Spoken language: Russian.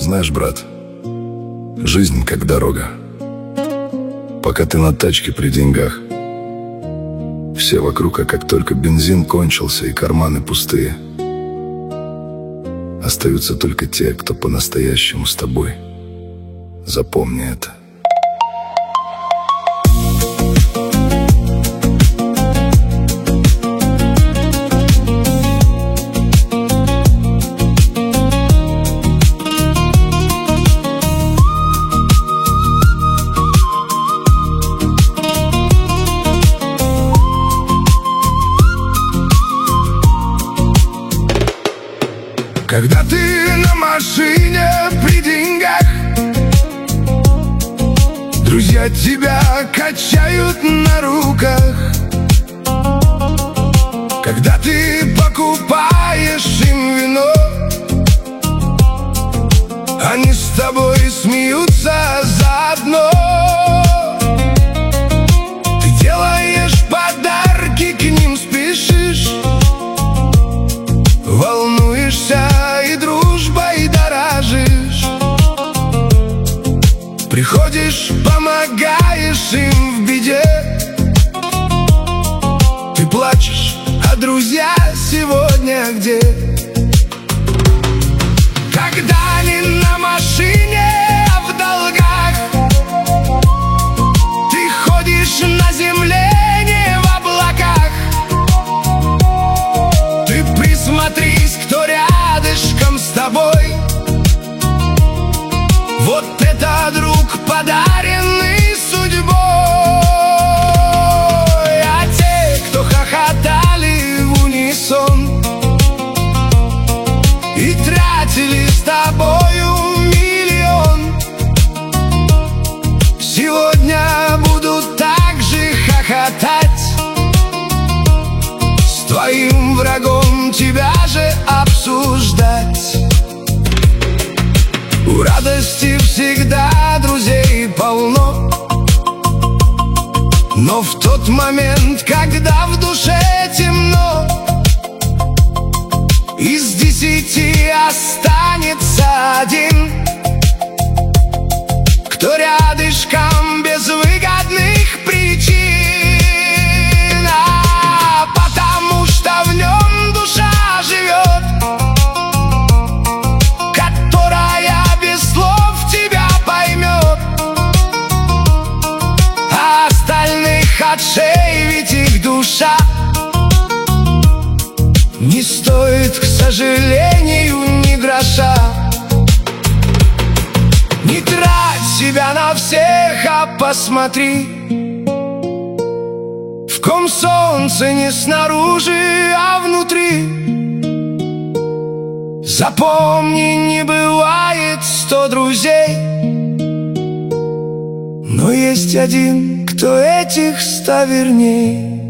Знаешь, брат, жизнь как дорога. Пока ты на тачке при деньгах, все вокруг, а как только бензин кончился и карманы пустые, остаются только те, кто по-настоящему с тобой. Запомни это. Когда ты на машине при деньгах, друзья тебя качают на руках. Когда ты покупаешь им вино, они с тобой смеются заодно. Ты делаешь подарки, к ним спешишь, волнуешься и дружбой дорожишь. Приходишь, помогаешь им в беде. Ты плачешь, а друзья сегодня где? Когда не на машине, а в долгах, ты ходишь на земле, не в облаках. Ты присмотрись, кто рядышком с тобой. Вот это друг, подаренный судьбой. А те, кто хохотали в унисон и тратили с тобою миллион, сегодня будут так же хохотать с твоим врагом, тебя же обсуждать. У радости всегда друзей полно, но в тот момент, когда в душе темно, из 10 останется один, кто рядышком без выгодных причин, потому что в нем душа живет, которая без слов тебя поймет. А остальных отшеивить их душа не стоит, к сожалению, ни гроша. Не трать себя на всех, а посмотри, в ком солнце не снаружи, а внутри. Запомни, не бывает 100 друзей, но есть один, кто этих 100 верней.